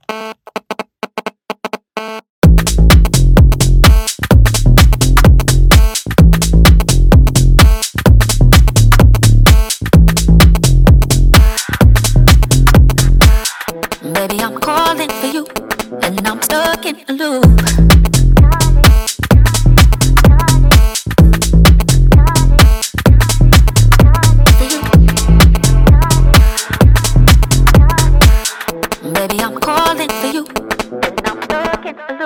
Baby, I'm calling for you, and I'm stuck in a loop.